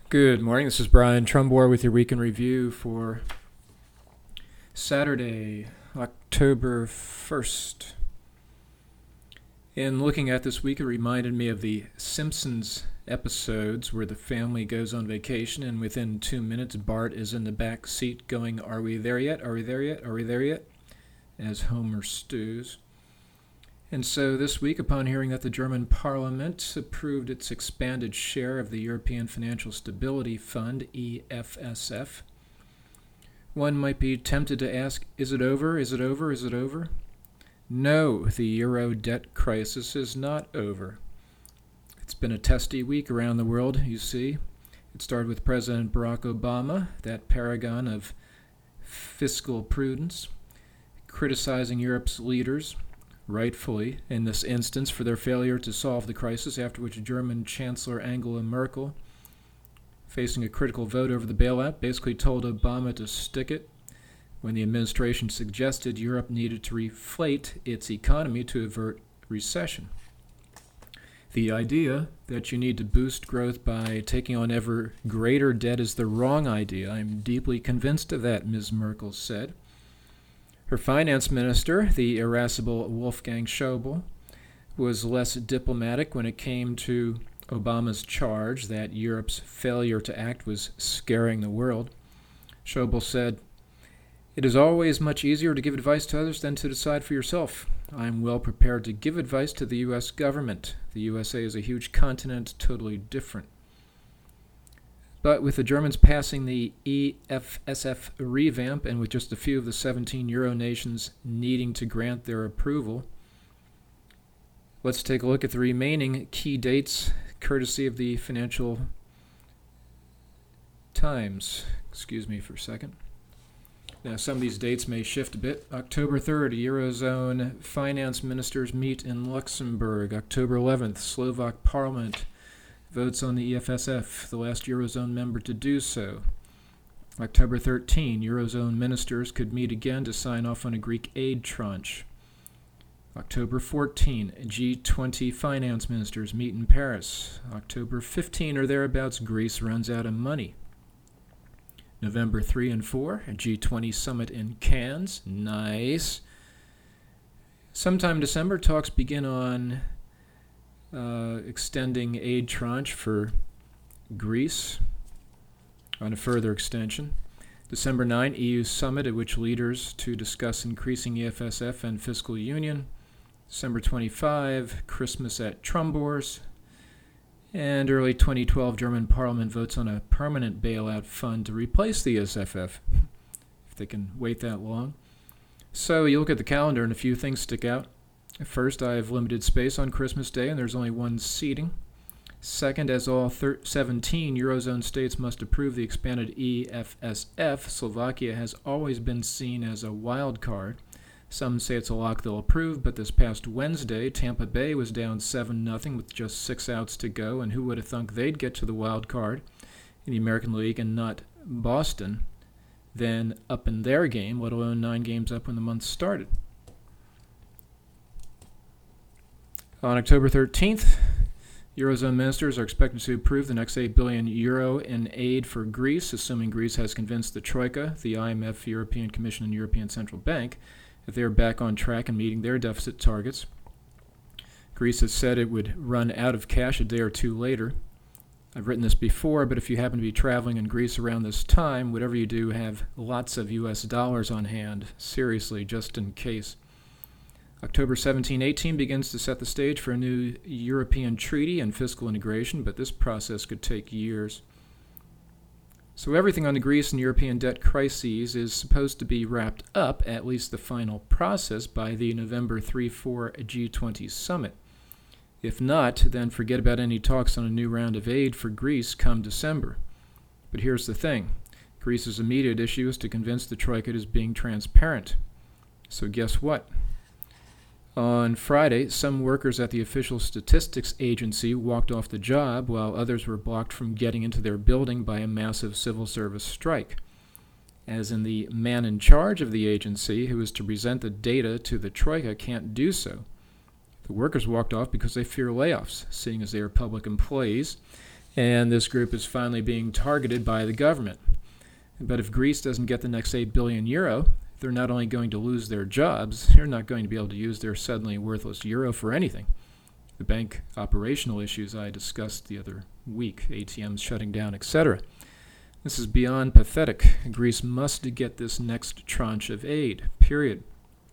Good morning. This is Brian Trumbore with your Week in Review for Saturday, October 1st. In looking at this week, it reminded me of the Simpsons episodes where the family goes on vacation and within 2 minutes Bart is in the back seat going, "Are we there yet? Are we there yet? Are we there yet?" as Homer stews. And so this week, upon hearing that the German parliament approved its expanded share of the European Financial Stability Fund, EFSF, one might be tempted to ask, is it over? Is it over? Is it over? No, the euro debt crisis is not over. It's been a testy week around the world, you see. It started with President Barack Obama, that paragon of fiscal prudence, criticizing Europe's leaders, rightfully, in this instance, for their failure to solve the crisis, after which German Chancellor Angela Merkel, facing a critical vote over the bailout, basically told Obama to stick it when the administration suggested Europe needed to reflate its economy to avert recession. The idea that you need to boost growth by taking on ever greater debt is the wrong idea. I'm deeply convinced of that, Ms. Merkel said. Her finance minister, the irascible Wolfgang Schäuble, was less diplomatic when it came to Obama's charge that Europe's failure to act was scaring the world. Schäuble said, "It is always much easier to give advice to others than to decide for yourself. I am well prepared to give advice to the U.S. government. The USA is a huge continent, totally different." But with the Germans passing the EFSF revamp and with just a few of the 17 euro nations needing to grant their approval, let's take a look at the remaining key dates, courtesy of the Financial Times. Excuse me for a second. Now, some of these dates may shift a bit. October 3rd, Eurozone finance ministers meet in Luxembourg. October 11th, Slovak Parliament votes on the EFSF, the last Eurozone member to do so. October 13, Eurozone ministers could meet again to sign off on a Greek aid tranche. October 14, G20 finance ministers meet in Paris. October 15 or thereabouts, Greece runs out of money. November 3 and 4, a G20 summit in Cannes. Nice. Sometime in December, talks begin on extending aid tranche for Greece on a further extension. December 9, EU summit at which leaders to discuss increasing EFSF and fiscal union. December 25, Christmas at Trumbore's. And early 2012, German parliament votes on a permanent bailout fund to replace the EFSF, if they can wait that long. So you look at the calendar and a few things stick out. First, I have limited space on Christmas Day, and there's only one seating. Second, as all 17 Eurozone states must approve the expanded EFSF, Slovakia has always been seen as a wild card. Some say it's a lock they'll approve, but this past Wednesday, Tampa Bay was down 7-0 with just 6 outs to go, and who would have thunk they'd get to the wild card in the American League and not Boston, then up in their game, let alone 9 games up when the month started. On October 13th, Eurozone ministers are expected to approve the next 8 billion euro in aid for Greece, assuming Greece has convinced the Troika, the IMF, European Commission, and European Central Bank that they are back on track and meeting their deficit targets. Greece has said it would run out of cash a day or two later. I've written this before, but if you happen to be traveling in Greece around this time, whatever you do, have lots of US dollars on hand. Seriously, just in case. October 17-18 begins to set the stage for a new European treaty and fiscal integration, but this process could take years. So everything on the Greece and European debt crises is supposed to be wrapped up, at least the final process, by the November 3-4 G20 summit. If not, then forget about any talks on a new round of aid for Greece come December. But here's the thing. Greece's immediate issue is to convince the Troika it is being transparent. So guess what? On Friday, some workers at the official statistics agency walked off the job while others were blocked from getting into their building by a massive civil service strike. As in, the man in charge of the agency, who is to present the data to the Troika, can't do so. The workers walked off because they fear layoffs, seeing as they are public employees. And this group is finally being targeted by the government. But if Greece doesn't get the next 8 billion euro, they're not only going to lose their jobs, they're not going to be able to use their suddenly worthless euro for anything. The bank operational issues I discussed the other week, ATMs shutting down, etc. This is beyond pathetic. Greece must get this next tranche of aid, period.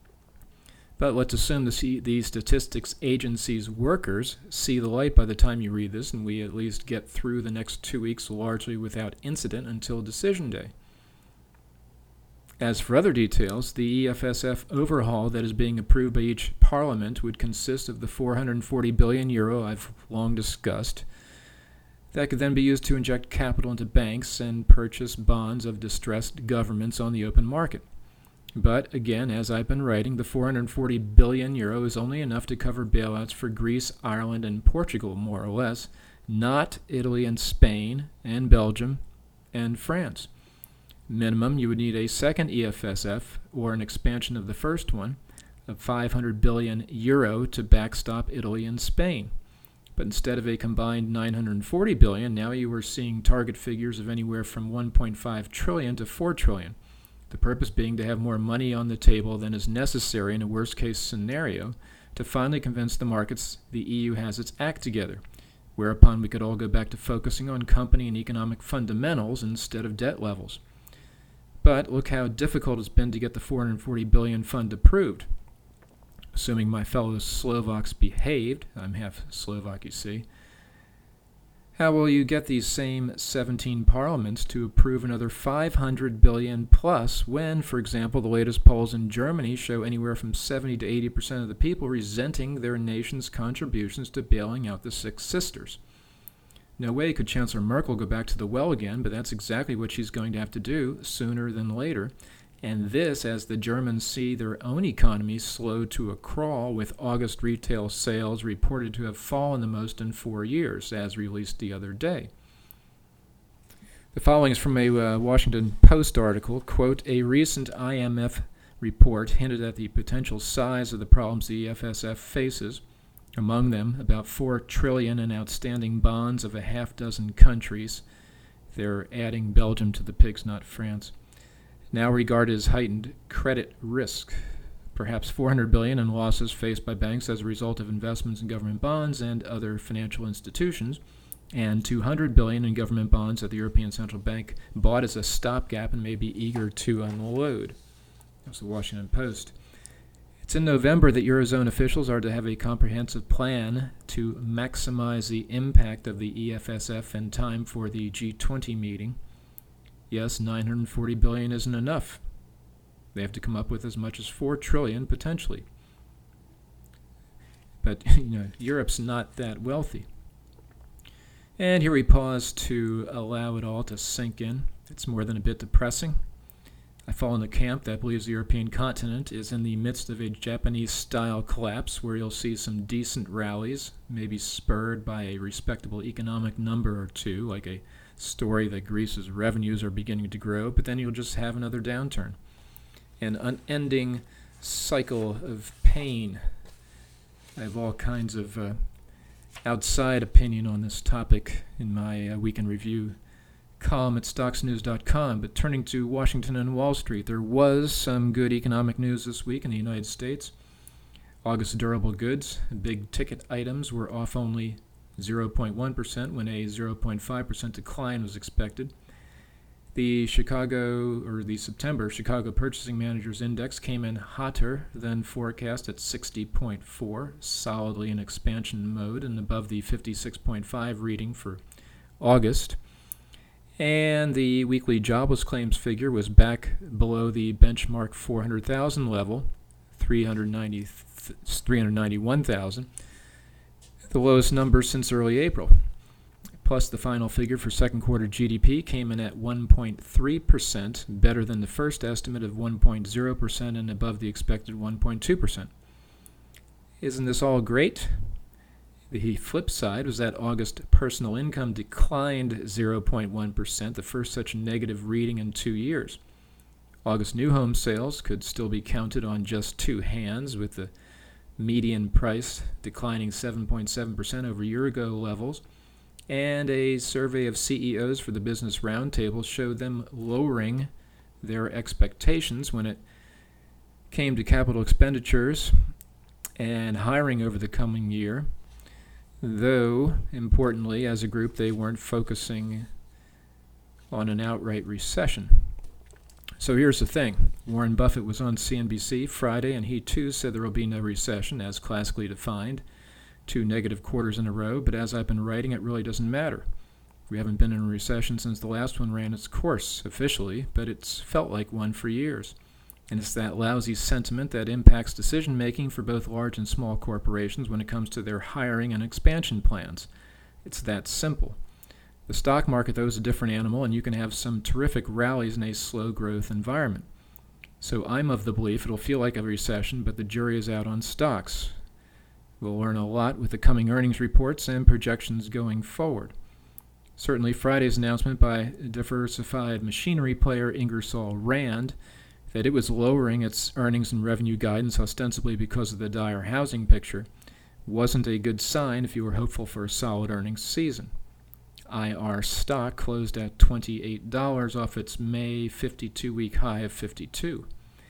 But let's assume the statistics agency's workers see the light by the time you read this, and we at least get through the next 2 weeks largely without incident until decision day. As for other details, the EFSF overhaul that is being approved by each parliament would consist of the 440 billion euro I've long discussed. That could then be used to inject capital into banks and purchase bonds of distressed governments on the open market. But again, as I've been writing, the 440 billion euro is only enough to cover bailouts for Greece, Ireland, and Portugal, more or less, not Italy and Spain and Belgium and France. Minimum, you would need a second EFSF or an expansion of the first one of 500 billion euro to backstop Italy and Spain. But instead of a combined 940 billion, now you are seeing target figures of anywhere from 1.5 trillion to 4 trillion. The purpose being to have more money on the table than is necessary in a worst-case scenario to finally convince the markets the EU has its act together, whereupon we could all go back to focusing on company and economic fundamentals instead of debt levels. But look how difficult it's been to get the 440 billion fund approved. Assuming my fellow Slovaks behaved, I'm half Slovak, you see, how will you get these same 17 parliaments to approve another 500 billion plus when, for example, the latest polls in Germany show anywhere from 70 to 80% of the people resenting their nation's contributions to bailing out the Six Sisters? No way could Chancellor Merkel go back to the well again, but that's exactly what she's going to have to do sooner than later. And this as the Germans see their own economy slow to a crawl, with August retail sales reported to have fallen the most in 4 years, as released the other day. The following is from a Washington Post article. Quote, a recent IMF report hinted at the potential size of the problems the EFSF faces. Among them, about 4 trillion in outstanding bonds of a half dozen countries. They're adding Belgium to the pigs, not France. Now regarded as heightened credit risk. Perhaps 400 billion in losses faced by banks as a result of investments in government bonds and other financial institutions, and 200 billion in government bonds that the European Central Bank bought as a stopgap and may be eager to unload. That's the Washington Post. It's in November that Eurozone officials are to have a comprehensive plan to maximize the impact of the EFSF in time for the G20 meeting. Yes, 940 billion isn't enough. They have to come up with as much as 4 trillion potentially. But Europe's not that wealthy. And here we pause to allow it all to sink in. It's more than a bit depressing. I fall in the camp that believes the European continent is in the midst of a Japanese-style collapse where you'll see some decent rallies, maybe spurred by a respectable economic number or two, like a story that Greece's revenues are beginning to grow, but then you'll just have another downturn. An unending cycle of pain. I have all kinds of outside opinion on this topic in my Weekend Review column at stocksnews.com, but turning to Washington and Wall Street, there was some good economic news this week in the United States. August durable goods, big ticket items, were off only 0.1% when a 0.5% decline was expected. The September Chicago Purchasing Managers Index came in hotter than forecast at 60.4, solidly in expansion mode and above the 56.5 reading for August. And the weekly jobless claims figure was back below the benchmark 400,000 level, 391,000, the lowest number since early April. Plus, the final figure for second quarter GDP came in at 1.3%, better than the first estimate of 1.0% and above the expected 1.2%. Isn't this all great? The flip side was that August personal income declined 0.1%, the first such negative reading in 2 years. August new home sales could still be counted on just two hands, with the median price declining 7.7% over year-ago levels. And a survey of CEOs for the Business Roundtable showed them lowering their expectations when it came to capital expenditures and hiring over the coming year, though, importantly, as a group, they weren't focusing on an outright recession. So here's the thing. Warren Buffett was on CNBC Friday, and he too said there will be no recession, as classically defined, 2 negative quarters in a row, but as I've been writing, it really doesn't matter. We haven't been in a recession since the last one ran its course, officially, but it's felt like one for years. And it's that lousy sentiment that impacts decision-making for both large and small corporations when it comes to their hiring and expansion plans. It's that simple. The stock market, though, is a different animal, and you can have some terrific rallies in a slow-growth environment. So I'm of the belief it'll feel like a recession, but the jury is out on stocks. We'll learn a lot with the coming earnings reports and projections going forward. Certainly, Friday's announcement by diversified machinery player Ingersoll Rand that it was lowering its earnings and revenue guidance ostensibly because of the dire housing picture wasn't a good sign if you were hopeful for a solid earnings season. IR stock closed at $28 off its May 52-week high of 52.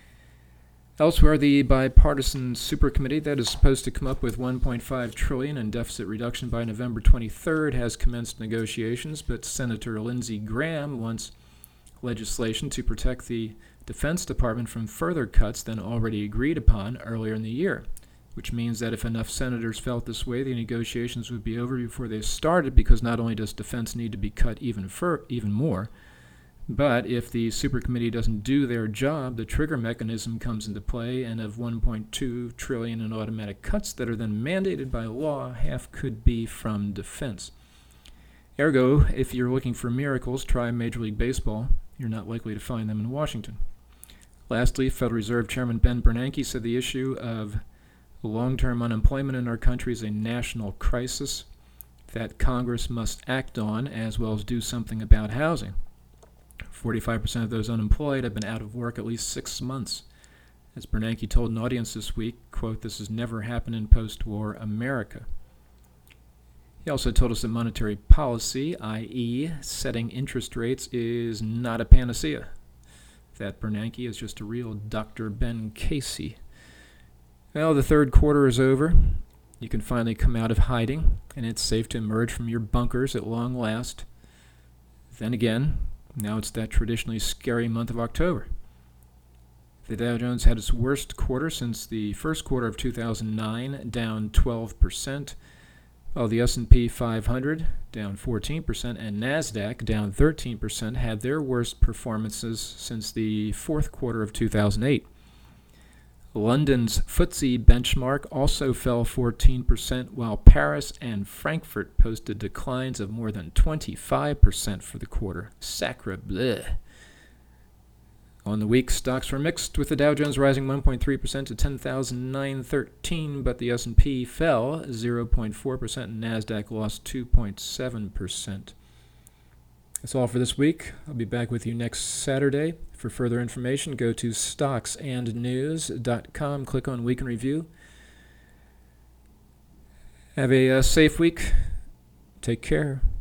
Elsewhere, the bipartisan supercommittee that is supposed to come up with $1.5 trillion in deficit reduction by November 23rd has commenced negotiations, but Senator Lindsey Graham wants legislation to protect the Defense Department from further cuts than already agreed upon earlier in the year, which means that if enough senators felt this way, the negotiations would be over before they started, because not only does defense need to be cut even more, but if the supercommittee doesn't do their job, the trigger mechanism comes into play, and of $1.2 trillion in automatic cuts that are then mandated by law, half could be from defense. Ergo, if you're looking for miracles, try Major League Baseball. You're not likely to find them in Washington. Lastly, Federal Reserve Chairman Ben Bernanke said the issue of long-term unemployment in our country is a national crisis that Congress must act on, as well as do something about housing. 45% of those unemployed have been out of work at least 6 months. As Bernanke told an audience this week, quote, "This has never happened in post-war America." He also told us that monetary policy, i.e. setting interest rates, is not a panacea. That Bernanke is just a real Dr. Ben Casey. Well, the third quarter is over. You can finally come out of hiding, and it's safe to emerge from your bunkers at long last. Then again, now it's that traditionally scary month of October. The Dow Jones had its worst quarter since the first quarter of 2009, down 12%, while the S&P 500, down 14%, and NASDAQ, down 13%, had their worst performances since the fourth quarter of 2008. London's FTSE benchmark also fell 14%, while Paris and Frankfurt posted declines of more than 25% for the quarter. Sacre bleu. On the week, stocks were mixed, with the Dow Jones rising 1.3% to 10,913, but the S&P fell 0.4% and NASDAQ lost 2.7%. That's all for this week. I'll be back with you next Saturday. For further information, go to stocksandnews.com, click on Week in Review. Have a safe week. Take care.